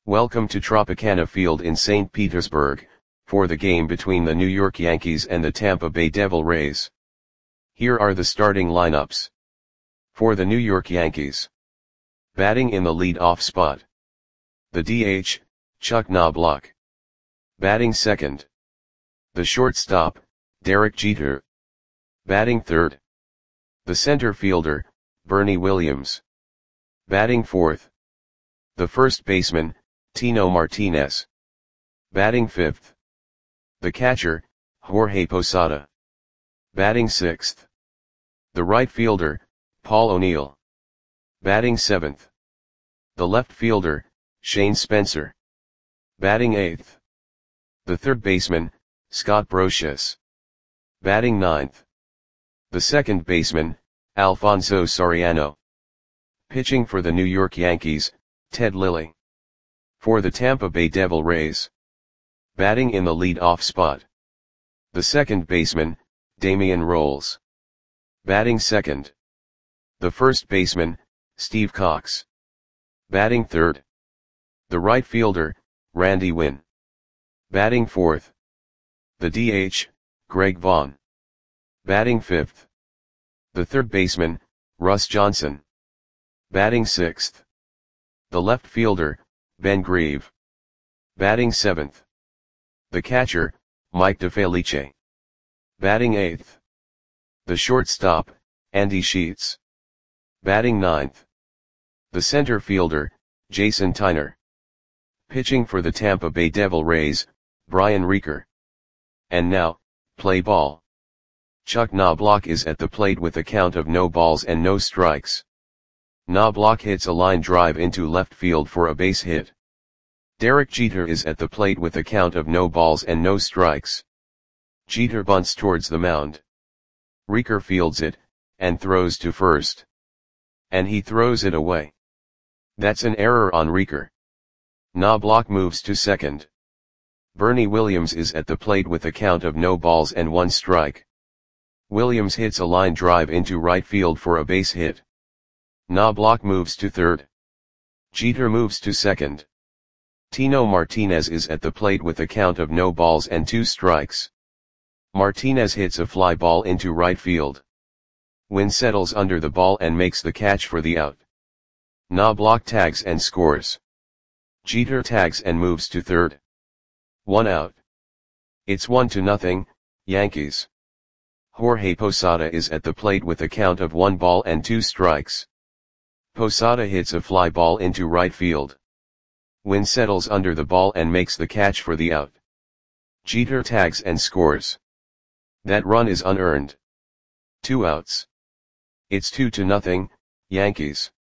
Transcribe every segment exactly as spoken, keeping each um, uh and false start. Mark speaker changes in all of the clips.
Speaker 1: Welcome to Tropicana Field in Saint Petersburg, for the game between the New York Yankees and the Tampa Bay Devil Rays. Here are the starting lineups. For the New York Yankees. Batting in the lead-off spot. The D H, Chuck Knobloch. Batting second. The shortstop, Derek Jeter. Batting third. The center fielder, Bernie Williams. Batting fourth. The first baseman, Tino Martinez. Batting fifth. The catcher, Jorge Posada. Batting sixth. The right fielder, Paul O'Neill. Batting seventh. The left fielder, Shane Spencer. Batting eighth. The third baseman, Scott Brosius. Batting ninth. The second baseman, Alfonso Soriano. Pitching for the New York Yankees, Ted Lilly. For the Tampa Bay Devil Rays. Batting in the lead-off spot. The second baseman, Damian Rolls. Batting second. The first baseman, Steve Cox. Batting third. The right fielder, Randy Winn. Batting fourth. The D H, Greg Vaughn. Batting fifth. The third baseman, Russ Johnson. Batting sixth. The left fielder, Ben Grieve. Batting seventh. The catcher, Mike DeFelice. Batting eighth. The shortstop, Andy Sheets. Batting ninth. The center fielder, Jason Tyner. Pitching for the Tampa Bay Devil Rays, Brian Reeker. And now, play ball. Chuck Knobloch is at the plate with a count of no balls and no strikes. Knobloch hits a line drive into left field for a base hit. Derek Jeter is at the plate with a count of no balls and no strikes. Jeter bunts towards the mound. Reeker fields it, and throws to first. And he throws it away. That's an error on Reeker. Knobloch moves to second. Bernie Williams is at the plate with a count of no balls and one strike. Williams hits a line drive into right field for a base hit. Knobloch moves to third. Jeter moves to second. Tino Martinez is at the plate with a count of no balls and two strikes. Martinez hits a fly ball into right field. Winn settles under the ball and makes the catch for the out. Knobloch tags and scores. Jeter tags and moves to third. One out. It's one to nothing, Yankees. Jorge Posada is at the plate with a count of one ball and two strikes. Posada hits a fly ball into right field. Winn settles under the ball and makes the catch for the out. Jeter tags and scores. That run is unearned. Two outs. It's two to nothing, Yankees.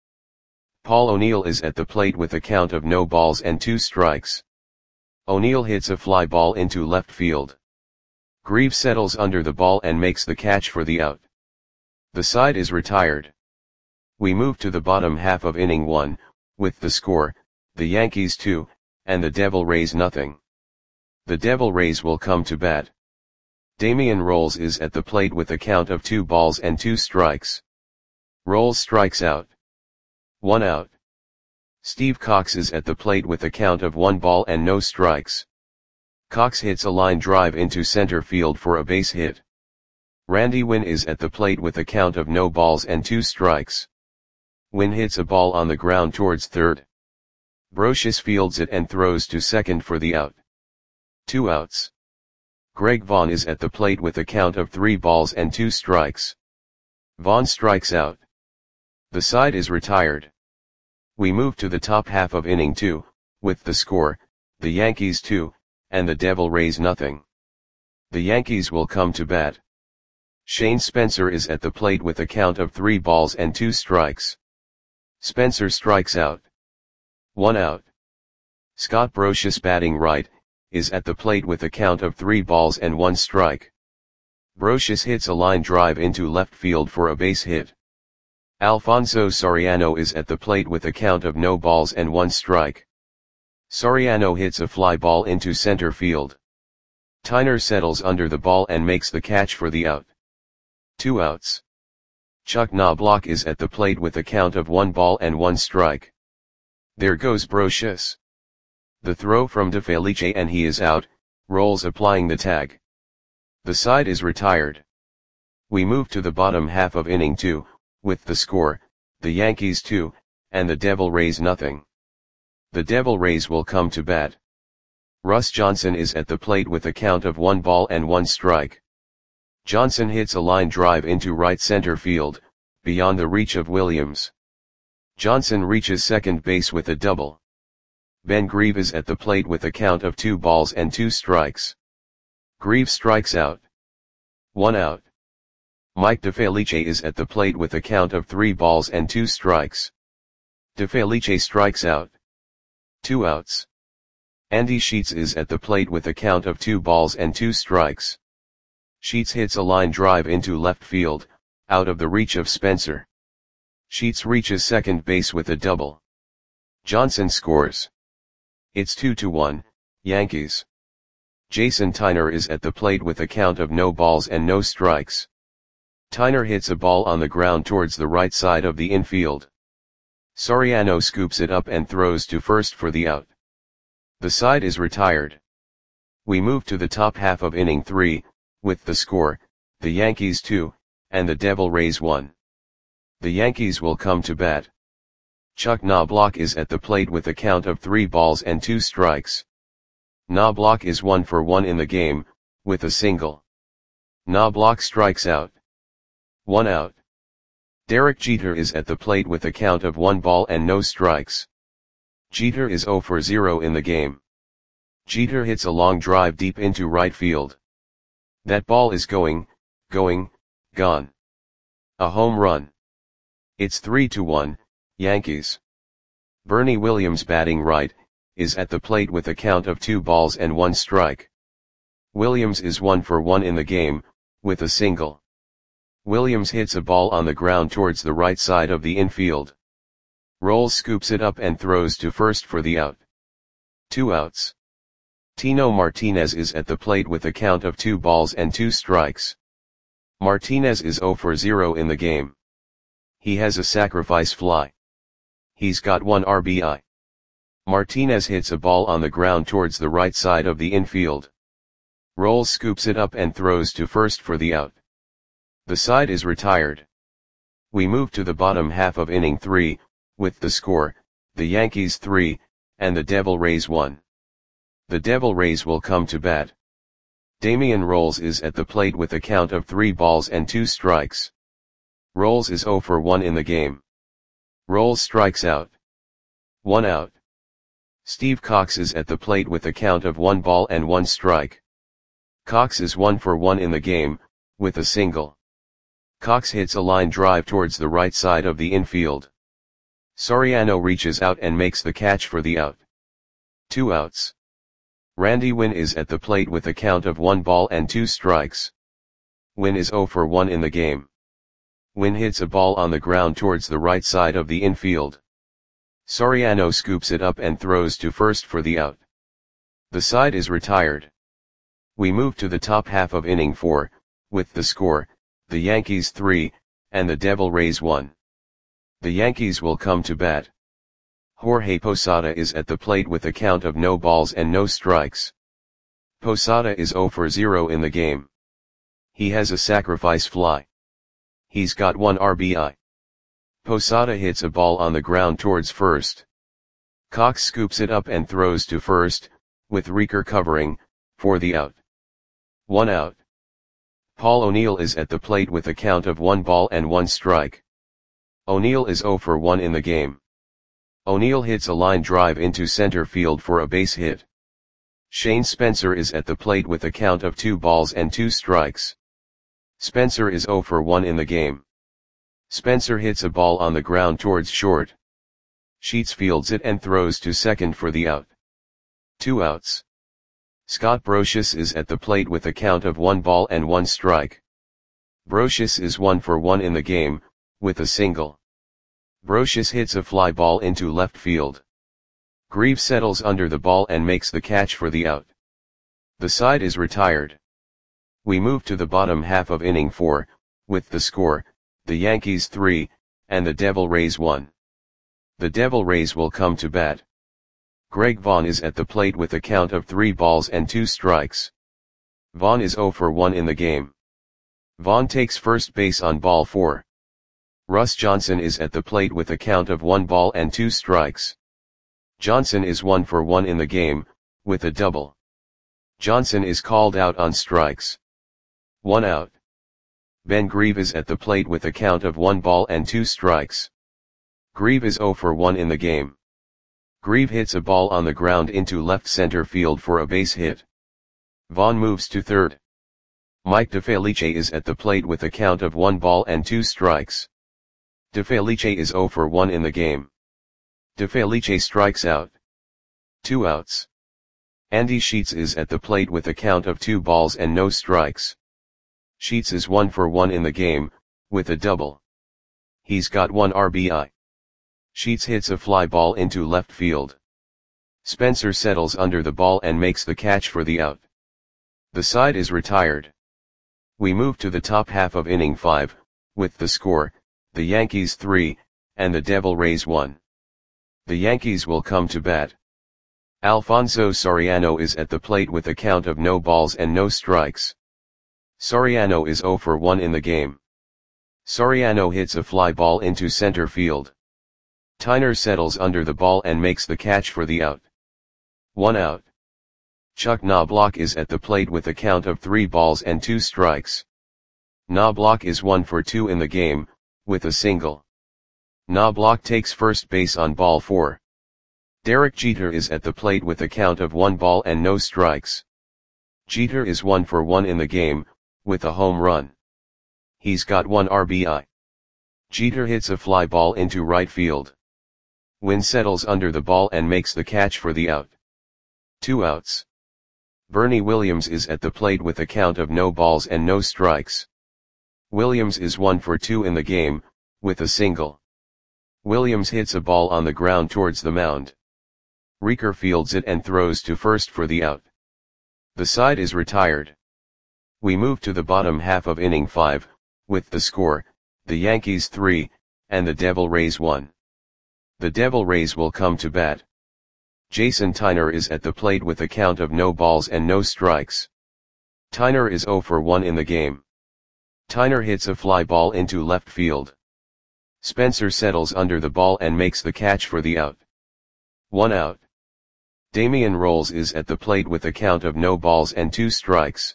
Speaker 1: Paul O'Neill is at the plate with a count of no balls and two strikes. O'Neill hits a fly ball into left field. Grieve settles under the ball and makes the catch for the out. The side is retired. We move to the bottom half of inning one, with the score, the Yankees two, and the Devil Rays nothing. The Devil Rays will come to bat. Damian Rolls is at the plate with a count of two balls and two strikes. Rolls strikes out. One out. Steve Cox is at the plate with a count of one ball and no strikes. Cox hits a line drive into center field for a base hit. Randy Winn is at the plate with a count of no balls and two strikes. Winn hits a ball on the ground towards third. Brosius fields it and throws to second for the out. Two outs. Greg Vaughn is at the plate with a count of three balls and two strikes. Vaughn strikes out. The side is retired. We move to the top half of inning two, with the score, the Yankees two, and the Devil Rays nothing. The Yankees will come to bat. Shane Spencer is at the plate with a count of three balls and two strikes. Spencer strikes out. One out. Scott Brosius batting right, is at the plate with a count of three balls and one strike. Brosius hits a line drive into left field for a base hit. Alfonso Soriano is at the plate with a count of no balls and one strike. Soriano hits a fly ball into center field. Tyner settles under the ball and makes the catch for the out. Two outs. Chuck Knobloch is at the plate with a count of one ball and one strike. There goes Brosius. The throw from De Felice and he is out, Rolls applying the tag. The side is retired. We move to the bottom half of inning two, with the score, the Yankees two, and the Devil Rays nothing. The Devil Rays will come to bat. Russ Johnson is at the plate with a count of one ball and one strike. Johnson hits a line drive into right center field, beyond the reach of Williams. Johnson reaches second base with a double. Ben Grieve is at the plate with a count of two balls and two strikes. Grieve strikes out. One out. Mike De Felice is at the plate with a count of three balls and two strikes. De Felice strikes out. Two outs. Andy Sheets is at the plate with a count of two balls and two strikes. Sheets hits a line drive into left field, out of the reach of Spencer. Sheets reaches second base with a double. Johnson scores. It's two to one, Yankees. Jason Tyner is at the plate with a count of no balls and no strikes. Tyner hits a ball on the ground towards the right side of the infield. Soriano scoops it up and throws to first for the out. The side is retired. We move to the top half of inning three, with the score, the Yankees two, and the Devil Rays one. The Yankees will come to bat. Chuck Knobloch is at the plate with a count of three balls and two strikes. Knobloch is one for one in the game, with a single. Knobloch strikes out. One out. Derek Jeter is at the plate with a count of one ball and no strikes. Jeter is zero for zero in the game. Jeter hits a long drive deep into right field. That ball is going, going, gone. A home run. It's three to one, Yankees. Bernie Williams, batting right, is at the plate with a count of two balls and one strike. Williams is one for one in the game, with a single. Williams hits a ball on the ground towards the right side of the infield. Rolls scoops it up and throws to first for the out. Two outs. Tino Martinez is at the plate with a count of two balls and two strikes. Martinez is zero for zero in the game. He has a sacrifice fly. He's got one R B I. Martinez hits a ball on the ground towards the right side of the infield. Rolls scoops it up and throws to first for the out. The side is retired. We move to the bottom half of inning three, with the score, the Yankees three, and the Devil Rays one. The Devil Rays will come to bat. Damian Rolls is at the plate with a count of three balls and two strikes. Rolls is zero for one in the game. Rolls strikes out. One out. Steve Cox is at the plate with a count of one ball and one strike. Cox is one for one in the game, with a single. Cox hits a line drive towards the right side of the infield. Soriano reaches out and makes the catch for the out. Two outs. Randy Winn is at the plate with a count of one ball and two strikes. Winn is zero for one in the game. Winn hits a ball on the ground towards the right side of the infield. Soriano scoops it up and throws to first for the out. The side is retired. We move to the top half of inning four, with the score, the Yankees three, and the Devil Rays one. The Yankees will come to bat. Jorge Posada is at the plate with a count of no balls and no strikes. Posada is zero for zero in the game. He has a sacrifice fly. He's got one R B I. Posada hits a ball on the ground towards first. Cox scoops it up and throws to first, with Reeker covering, for the out. One out. Paul O'Neill is at the plate with a count of one ball and one strike. O'Neill is zero for one in the game. O'Neill hits a line drive into center field for a base hit. Shane Spencer is at the plate with a count of two balls and two strikes. Spencer is zero for one in the game. Spencer hits a ball on the ground towards short. Sheets fields it and throws to second for the out. Two outs. Scott Brosius is at the plate with a count of one ball and one strike. Brosius is one for one in the game, with a single. Brosius hits a fly ball into left field. Grieve settles under the ball and makes the catch for the out. The side is retired. We move to the bottom half of inning four, with the score, the Yankees three, and the Devil Rays one. The Devil Rays will come to bat. Greg Vaughn is at the plate with a count of three balls and two strikes. Vaughn is zero for one in the game. Vaughn takes first base on ball four. Russ Johnson is at the plate with a count of one ball and two strikes. Johnson is one for one in the game, with a double. Johnson is called out on strikes. One out. Ben Grieve is at the plate with a count of one ball and two strikes. Grieve is zero for one in the game. Grieve hits a ball on the ground into left center field for a base hit. Vaughn moves to third. Mike DeFelice is at the plate with a count of one ball and two strikes. DeFelice is zero for one in the game. DeFelice strikes out. Two outs. Andy Sheets is at the plate with a count of two balls and no strikes. Sheets is one for one in the game, with a double. He's got one R B I. Sheets hits a fly ball into left field. Spencer settles under the ball and makes the catch for the out. The side is retired. We move to the top half of inning five, with the score, the Yankees three, and the Devil Rays one. The Yankees will come to bat. Alfonso Soriano is at the plate with a count of no balls and no strikes. Soriano is zero for one in the game. Soriano hits a fly ball into center field. Tyner settles under the ball and makes the catch for the out. One out. Chuck Knobloch is at the plate with a count of three balls and two strikes. Knobloch is one for two in the game, with a single. Knobloch takes first base on ball four. Derek Jeter is at the plate with a count of one ball and no strikes. Jeter is one for one in the game, with a home run. He's got one R B I. Jeter hits a fly ball into right field. Wynn settles under the ball and makes the catch for the out. Two outs. Bernie Williams is at the plate with a count of no balls and no strikes. Williams is one for two in the game, with a single. Williams hits a ball on the ground towards the mound. Reeker fields it and throws to first for the out. The side is retired. We move to the bottom half of inning five, with the score, the Yankees three, and the Devil Rays one. The Devil Rays will come to bat. Jason Tyner is at the plate with a count of no balls and no strikes. Tyner is zero for one in the game. Tyner hits a fly ball into left field. Spencer settles under the ball and makes the catch for the out. One out. Damian Rolls is at the plate with a count of no balls and two strikes.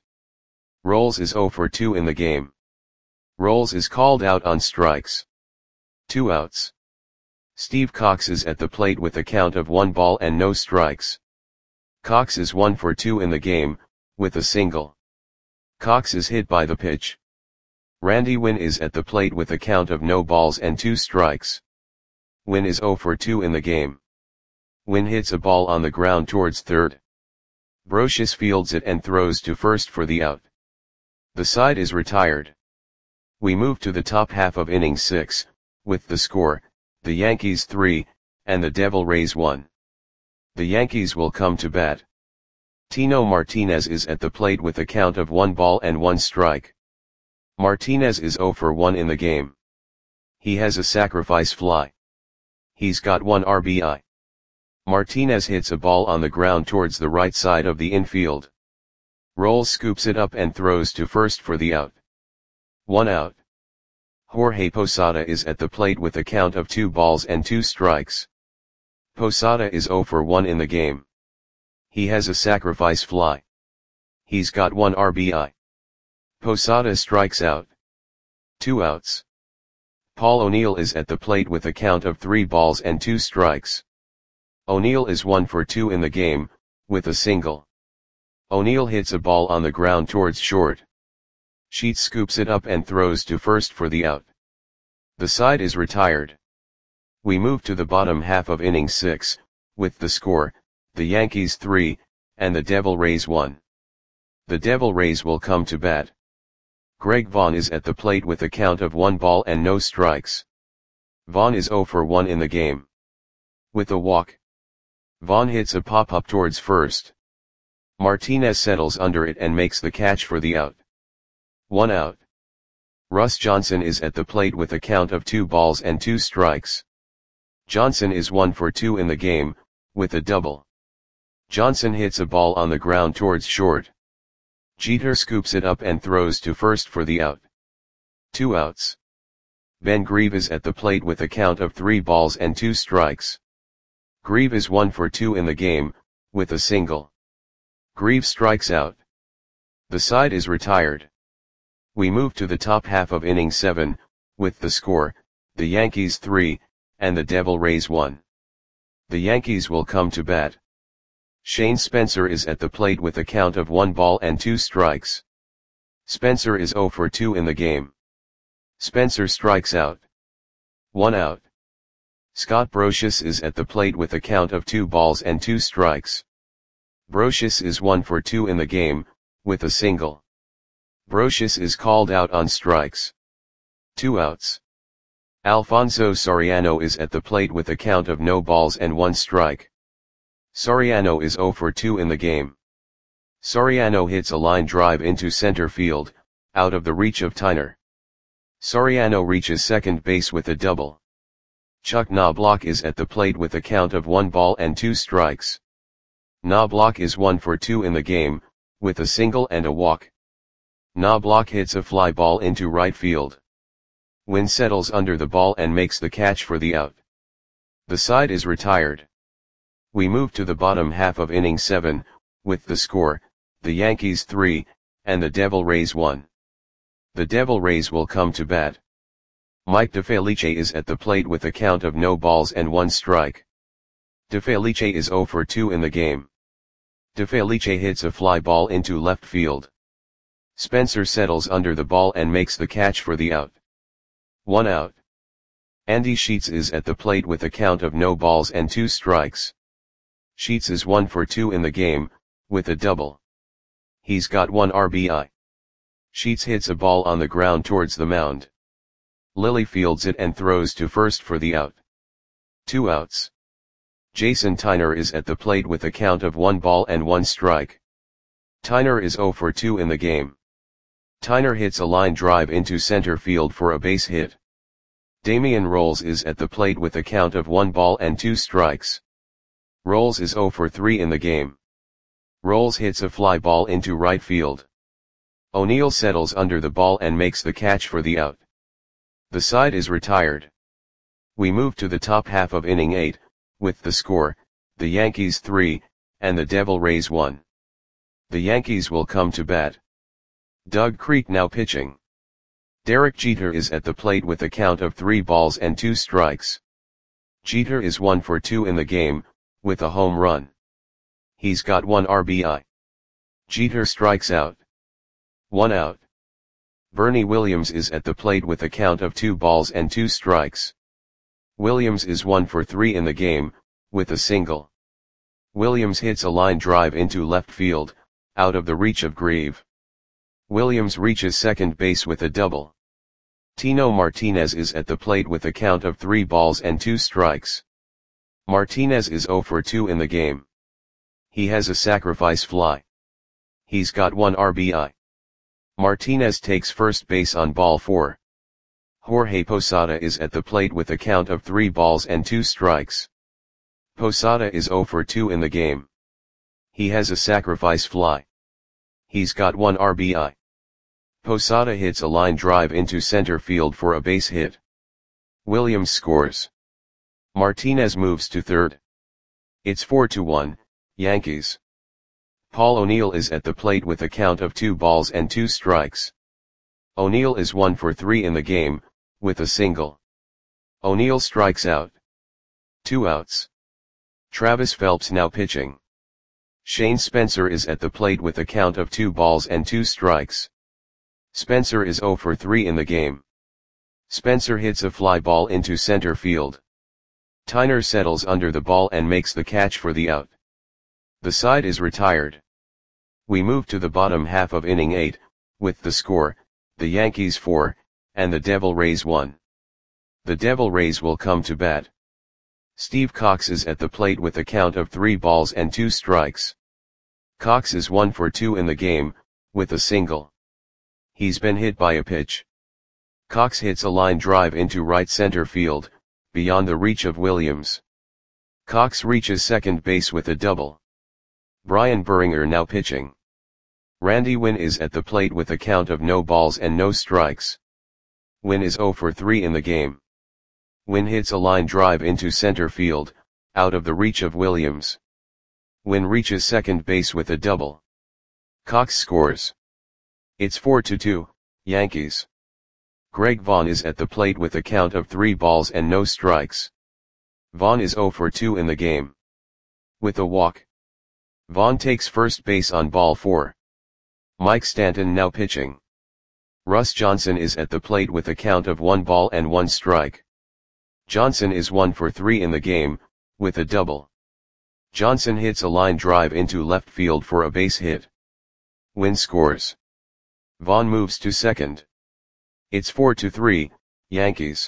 Speaker 1: Rolls is zero for two in the game. Rolls is called out on strikes. Two outs. Steve Cox is at the plate with a count of one ball and no strikes. Cox is one for two in the game, with a single. Cox is hit by the pitch. Randy Wynn is at the plate with a count of no balls and two strikes. Wynn is zero for two in the game. Wynn hits a ball on the ground towards third. Brocious fields it and throws to first for the out. The side is retired. We move to the top half of inning six, with the score, the Yankees three, and the Devil Rays one. The Yankees will come to bat. Tino Martinez is at the plate with a count of one ball and one strike. Martinez is zero for one in the game. He has a sacrifice fly. He's got one R B I. Martinez hits a ball on the ground towards the right side of the infield. Rolls scoops it up and throws to first for the out. One out. Jorge Posada is at the plate with a count of two balls and two strikes. Posada is zero for one in the game. He has a sacrifice fly. He's got one R B I. Posada strikes out. Two outs. Paul O'Neill is at the plate with a count of three balls and two strikes. O'Neill is one for two in the game, with a single. O'Neill hits a ball on the ground towards short. Sheets scoops it up and throws to first for the out. The side is retired. We move to the bottom half of inning six, with the score, the Yankees three, and the Devil Rays one. The Devil Rays will come to bat. Greg Vaughn is at the plate with a count of one ball and no strikes. Vaughn is zero for one in the game. With a walk. Vaughn hits a pop-up towards first. Martinez settles under it and makes the catch for the out. One out. Russ Johnson is at the plate with a count of two balls and two strikes. Johnson is one for two in the game, with a double. Johnson hits a ball on the ground towards short. Jeter scoops it up and throws to first for the out. Two outs. Ben Grieve is at the plate with a count of three balls and two strikes. Grieve is one for two in the game, with a single. Grieve strikes out. The side is retired. We move to the top half of inning seven, with the score, the Yankees three, and the Devil Rays one. The Yankees will come to bat. Shane Spencer is at the plate with a count of one ball and two strikes. Spencer is zero for two in the game. Spencer strikes out. One out. Scott Brosius is at the plate with a count of two balls and two strikes. Brosius is one for two in the game, with a single. Brosius is called out on strikes. Two outs. Alfonso Soriano is at the plate with a count of no balls and one strike. Soriano is zero for two in the game. Soriano hits a line drive into center field, out of the reach of Tyner. Soriano reaches second base with a double. Chuck Knobloch is at the plate with a count of one ball and two strikes. Knobloch is one for two in the game, with a single and a walk. Knobloch hits a fly ball into right field. Wynn settles under the ball and makes the catch for the out. The side is retired. We move to the bottom half of inning seven, with the score, the Yankees three, and the Devil Rays one. The Devil Rays will come to bat. Mike DeFelice is at the plate with a count of no balls and one strike. DeFelice is zero for two in the game. DeFelice hits a fly ball into left field. Spencer settles under the ball and makes the catch for the out. One out. Andy Sheets is at the plate with a count of no balls and two strikes. Sheets is one for two in the game, with a double. He's got one R B I. Sheets hits a ball on the ground towards the mound. Lilly fields it and throws to first for the out. Two outs. Jason Tyner is at the plate with a count of one ball and one strike. Tyner is zero for two in the game. Tyner hits a line drive into center field for a base hit. Damian Rolls is at the plate with a count of one ball and two strikes. Rolls is zero for three in the game. Rolls hits a fly ball into right field. O'Neill settles under the ball and makes the catch for the out. The side is retired. We move to the top half of inning eight, with the score, the Yankees three, and the Devil Rays one. The Yankees will come to bat. Doug Creek now pitching. Derek Jeter is at the plate with a count of three balls and two strikes. Jeter is one for two in the game, with a home run. He's got one R B I. Jeter strikes out. One out. Bernie Williams is at the plate with a count of two balls and two strikes. Williams is one for three in the game, with a single. Williams hits a line drive into left field, out of the reach of Grieve. Williams reaches second base with a double. Tino Martinez is at the plate with a count of three balls and two strikes. Martinez is zero for two in the game. He has a sacrifice fly. He's got one R B I. Martinez takes first base on ball four. Jorge Posada is at the plate with a count of three balls and two strikes. Posada is zero for two in the game. He has a sacrifice fly. He's got one R B I. Posada hits a line drive into center field for a base hit. Williams scores. Martinez moves to third. It's four to one, Yankees. Paul O'Neill is at the plate with a count of two balls and two strikes. O'Neill is one for three in the game, with a single. O'Neill strikes out. Two outs. Travis Phelps now pitching. Shane Spencer is at the plate with a count of two balls and two strikes. Spencer is zero for three in the game. Spencer hits a fly ball into center field. Tyner settles under the ball and makes the catch for the out. The side is retired. We move to the bottom half of inning eight, with the score, the Yankees four, and the Devil Rays one. The Devil Rays will come to bat. Steve Cox is at the plate with a count of three balls and two strikes. Cox is one for two in the game, with a single. He's been hit by a pitch. Cox hits a line drive into right center field, beyond the reach of Williams. Cox reaches second base with a double. Brian Buringer now pitching. Randy Winn is at the plate with a count of no balls and no strikes. Winn is zero for three in the game. Winn hits a line drive into center field, out of the reach of Williams. Winn reaches second base with a double. Cox scores. It's four to two, Yankees. Greg Vaughn is at the plate with a count of three balls and no strikes. Vaughn is zero for two in the game. With a walk. Vaughn takes first base on ball four. Mike Stanton now pitching. Russ Johnson is at the plate with a count of one ball and one strike. Johnson is one for three in the game, with a double. Johnson hits a line drive into left field for a base hit. Winn scores. Vaughn moves to second. It's four to three, Yankees.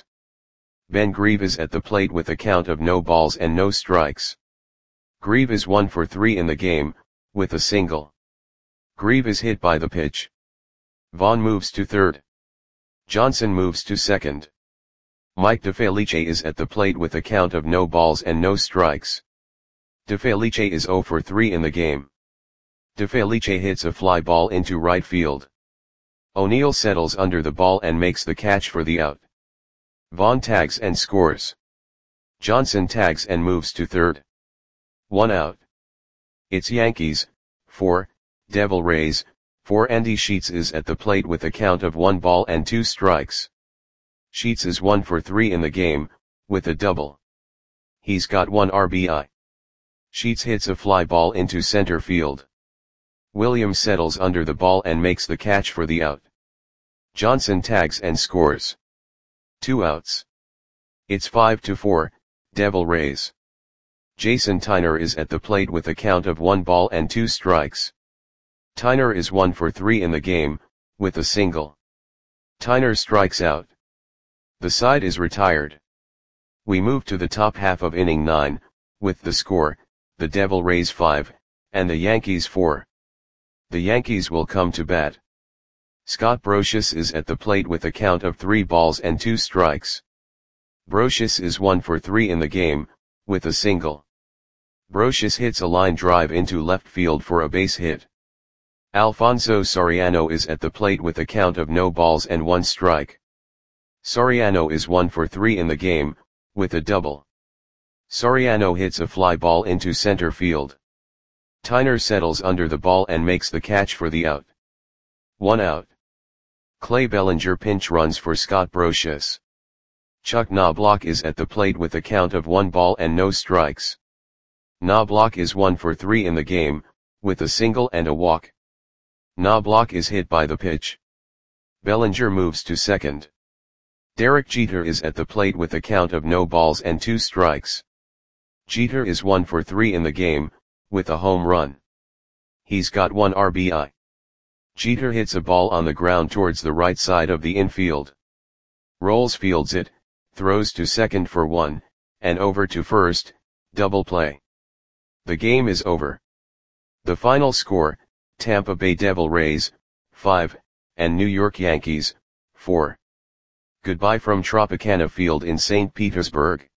Speaker 1: Ben Grieve is at the plate with a count of no balls and no strikes. Grieve is one for three in the game, with a single. Grieve is hit by the pitch. Vaughn moves to third. Johnson moves to second. Mike DeFelice is at the plate with a count of no balls and no strikes. DeFelice is zero for three in the game. DeFelice hits a fly ball into right field. O'Neill settles under the ball and makes the catch for the out. Vaughn tags and scores. Johnson tags and moves to third. One out. It's Yankees, four, Devil Rays, four. Andy Sheets is at the plate with a count of one ball and two strikes. Sheets is one for three in the game, with a double. He's got one R B I. Sheets hits a fly ball into center field. Williams settles under the ball and makes the catch for the out. Johnson tags and scores. Two outs. It's five to four, Devil Rays. Jason Tyner is at the plate with a count of one ball and two strikes. Tyner is one for three in the game, with a single. Tyner strikes out. The side is retired. We move to the top half of inning nine, with the score, the Devil Rays five, and the Yankees four. The Yankees will come to bat. Scott Brosius is at the plate with a count of three balls and two strikes. Brosius is one for three in the game, with a single. Brosius hits a line drive into left field for a base hit. Alfonso Soriano is at the plate with a count of no balls and one strike. Soriano is one for three in the game, with a double. Soriano hits a fly ball into center field. Tyner settles under the ball and makes the catch for the out. One out. Clay Bellinger pinch runs for Scott Brosius. Chuck Knobloch is at the plate with a count of one ball and no strikes. Knobloch is one for three in the game, with a single and a walk. Knobloch is hit by the pitch. Bellinger moves to second. Derek Jeter is at the plate with a count of no balls and two strikes. Jeter is one for three in the game, with a home run. He's got one R B I. Jeter hits a ball on the ground towards the right side of the infield. Rolls fields it, throws to second for one, and over to first, double play. The game is over. The final score, Tampa Bay Devil Rays, five, and New York Yankees, four. Goodbye from Tropicana Field in Saint Petersburg.